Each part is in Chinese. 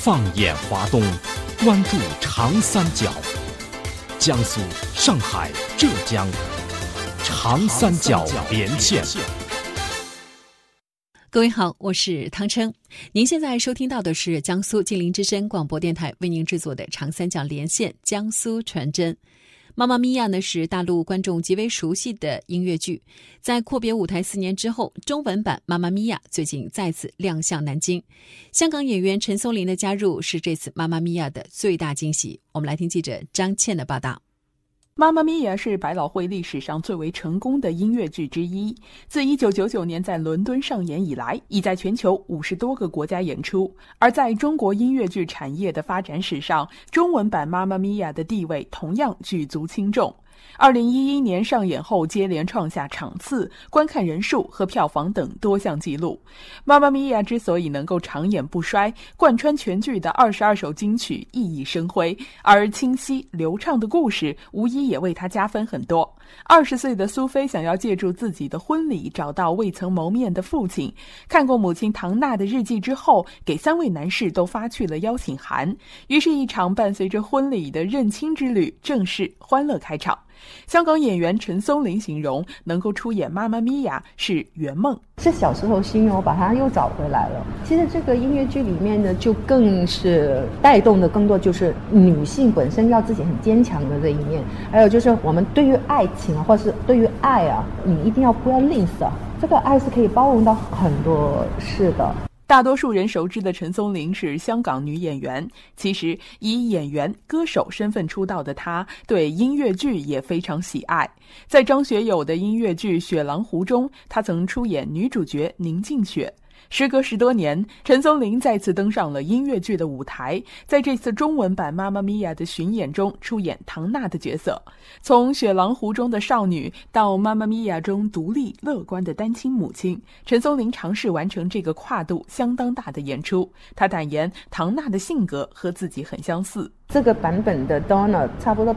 放眼华东，关注长三角，江苏、上海、浙江，长三角连线。 各位好，我是汤琛。您现在收听到的是江苏金陵之声广播电台为您制作的长三角连线江苏传真。妈妈咪呀呢是大陆观众极为熟悉的音乐剧，在阔别舞台4年之后，中文版妈妈咪呀最近再次亮相南京。香港演员陈松伶的加入是这次妈妈咪呀的最大惊喜。我们来听记者张倩的报道。 妈妈咪呀是百老汇历史上最为成功的音乐剧之一，自1999年在伦敦上演以来，已在全球50多个国家演出。而在中国音乐剧产业的发展史上，中文版妈妈咪呀的地位同样举足轻重。2011年上演后，接连创下场次、观看人数和票房等多项纪录。妈妈咪呀之所以能够长演不衰，贯穿全剧的22首金曲熠熠生辉，而清晰流畅的故事无疑也为她加分很多。20岁的苏菲想要借助自己的婚礼找到未曾谋面的父亲，看过母亲唐娜的日记之后，给3位男士都发去了邀请函，于是一场伴随着婚礼的认亲之旅正式欢乐开场。香港演员陈松伶形容能够出演妈妈咪呀是圆梦， 是小时候心愿，我把它又找回来了。其实这个音乐剧里面呢，就更是带动的更多就是女性本身要自己很坚强的这一面，还有就是我们对于爱情啊，或是对于爱啊，你一定不要吝啬，这个爱是可以包容到很多事的。 大多数人熟知的陈松伶是香港女演员，其实以演员、歌手身份出道的她，对音乐剧也非常喜爱。在张学友的音乐剧《雪狼湖》中，她曾出演女主角宁静雪。时隔10多年，陈松伶再次登上了音乐剧的舞台，在这次中文版妈妈咪呀的巡演中出演唐娜的角色。从雪狼湖中的少女到妈妈咪呀中独立乐观的单亲母亲，陈松伶尝试完成这个跨度相当大的演出。她坦言唐娜的性格和自己很相似， 这个版本的 Donna 差不多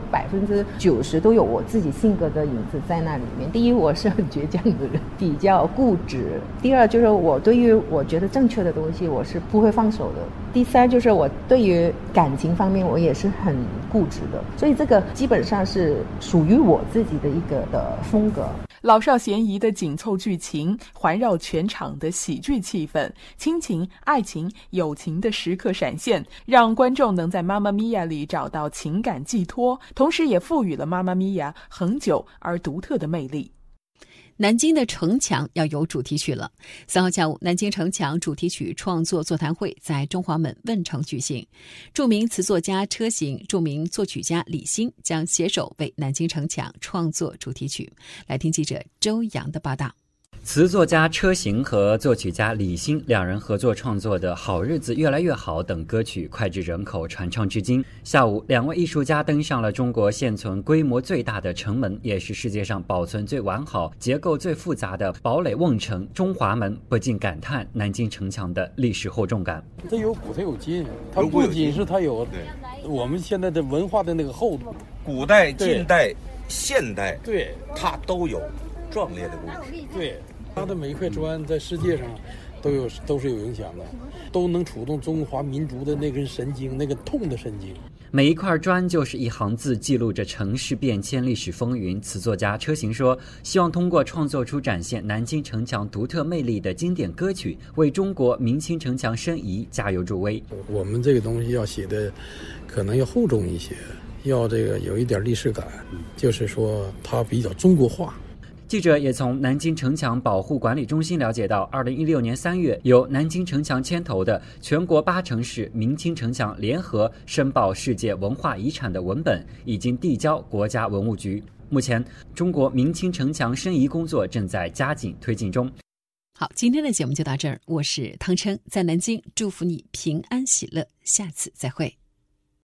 90%都有我自己性格的影子在那里面。第一，我是很倔强的人，比较固执；第二，就是我对于我觉得正确的东西我是不会放手的；第三，就是我对于感情方面我也是很固执的。所以这个基本上是属于我自己的一个的风格。 老少咸宜的紧凑剧情，环绕全场的喜剧气氛，亲情、爱情、友情的时刻闪现，让观众能在妈妈咪呀里找到情感寄托，同时也赋予了妈妈咪呀恒久而独特的魅力。 南京的城墙要有主题曲了。3号下午，南京城墙主题曲创作座谈会在中华门问城举行。著名词作家车行、著名作曲家李欣将携手为南京城墙创作主题曲。来听记者周洋的报道。 词作家车行和作曲家李欣2人合作创作的《好日子越来越好》等歌曲脍炙人口，传唱至今。下午，2位艺术家登上了中国现存规模最大的城门，也是世界上保存最完好、结构最复杂的堡垒瓮城中华门，不禁感叹南京城墙的历史厚重感。 它有古，它有今，它不仅是它有我们现在的文化的那个厚度， 古代、近代、现代， 对， 它都有壮烈的故事。 对，它的每一块砖在世界上都是有影响的，都能触动中华民族的那根神经，那个痛的神经。 每一块砖就是一行字，记录着城市变迁、历史风云。词作家车行说，希望通过创作出展现南京城墙独特魅力的经典歌曲，为中国明清城墙申遗加油助威。 我们这个东西要写的可能要厚重一些，要这个有一点历史感，就是说它比较中国化。 记者也从南京城墙保护管理中心了解到，2016年3月，由南京城墙牵头的全国8城市明清城墙联合申报世界文化遗产的文本已经递交国家文物局。目前，中国明清城墙申遗工作正在加紧推进中。 好，今天的节目就到这儿，我是汤琛，在南京祝福你平安喜乐，下次再会。